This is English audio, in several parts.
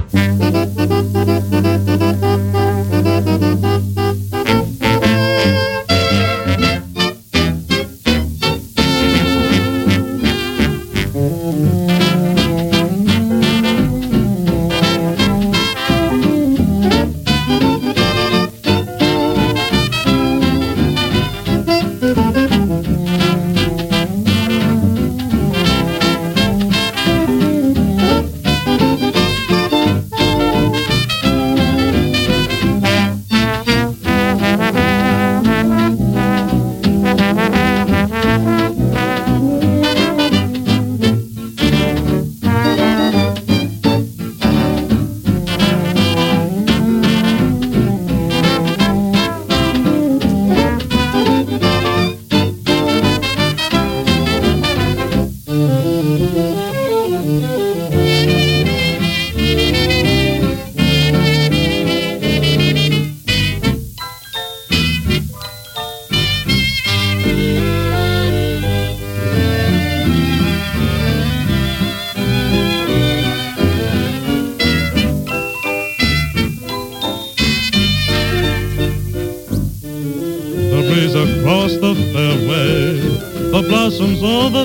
Across the fairway, the blossoms over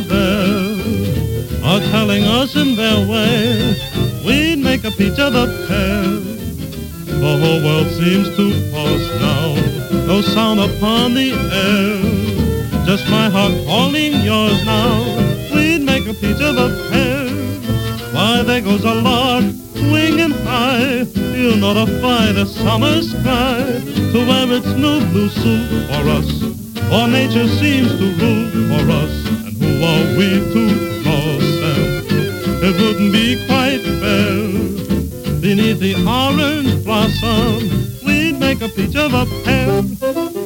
there are telling us in their way we'd make a peach of the pear. The whole world seems to pause now, no sound upon the air, just my heart calling yours now. We'd make a peach of the pear. Why, there goes a lark winging high, he'll notify the summer sky to wear its new blue suit for us. For nature seems to rule for us, and who are we to cross them? It wouldn't be quite fair. Beneath the orange blossom, we'd make a peach of a pear.